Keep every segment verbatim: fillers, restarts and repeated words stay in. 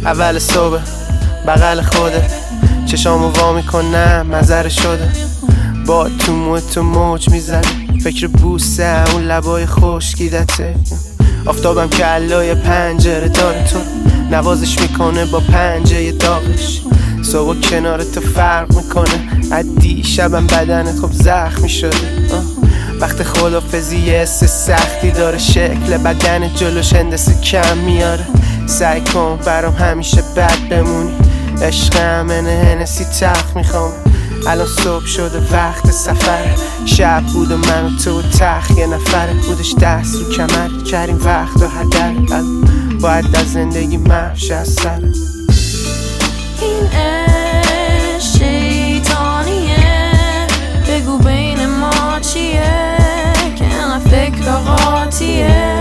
اول صبح بغل خوده، چشامو وا میکنم مزر شده، با تو مو تو موج میزنه، فکر بوسه اون لبای خشکیدته. آفتابم که علای پنجره داره تو نوازش میکنه با پنجه داغش. صبح کنار تو فرق میکنه، از دیشبم بدنت خب زخمی شده. وقت خدافزی یه حس سختی داره، شکل بدن جلوش هندسه کم میاره. سعی کن برام همیشه بد بمونی، عشقم اینه هنسی تخت میخوام. الان صبح شده وقت سفره، شب بود و من و تو تخت یه نفره. بودش دست رو کمر کریم وقت و هدر، باید از زندگی محش از سر. این عشق شیطانیه، بگو بین ما چیه که انقدر فکر قاطیه.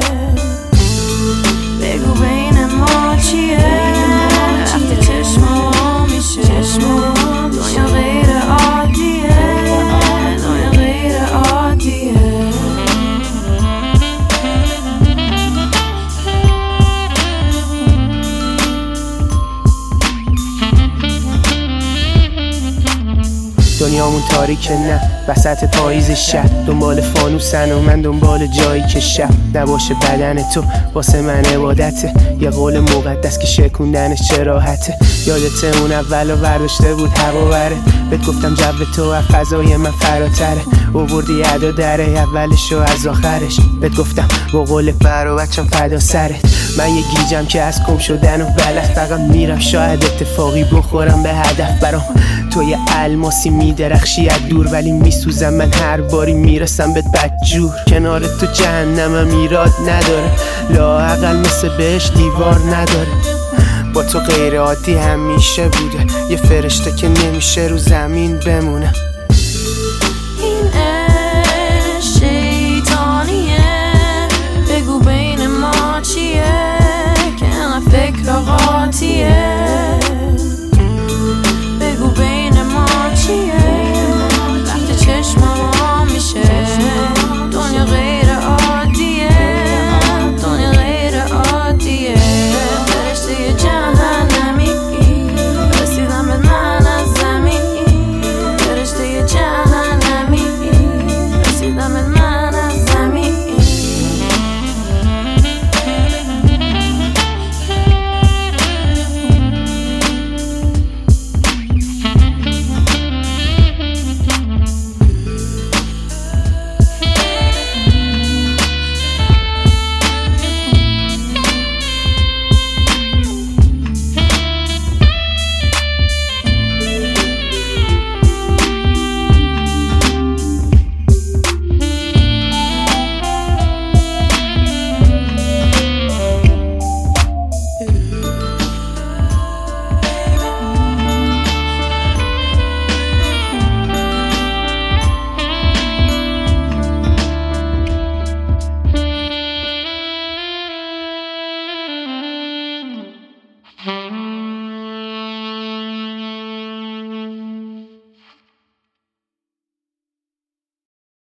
بگو بین ما چیه وقتی چشمو میشه دنیا غیر عادیه، دنیا غیر عادیه. دنیامون تاریکه نه وسط پاییز شب، دنبال فانوسن و من دنبال جایی که شب نباشه. بدن تو واسه من عبادته، یه قول مقدس که شکوندنش چه راحته. یادت اون اولو برداشته بود هوا بره، بهت گفتم جو تو از فضای من فراتره. اووردی ادا دره اولشو از آخرش، بهت گفتم با قول برو بچم فدا سرت. من یه گیجم که از گم شدن و بلد فقط میرم، شاید اتفاقی بخورم به هدف. برام تو یه الماسی میدرخشی از دور، ولی میسوزم من هر باری میرسم بهت بدجور. کنار تو جهنمم ایراد نداره، لااقل مثل بهش دیوار نداره. با تو غیر عادی همیشه بوده، یه فرشته که نمیشه رو زمین بمونه. این عشق شیطانیه، بگو بین ما چیه که انقدر فکر قاطیه.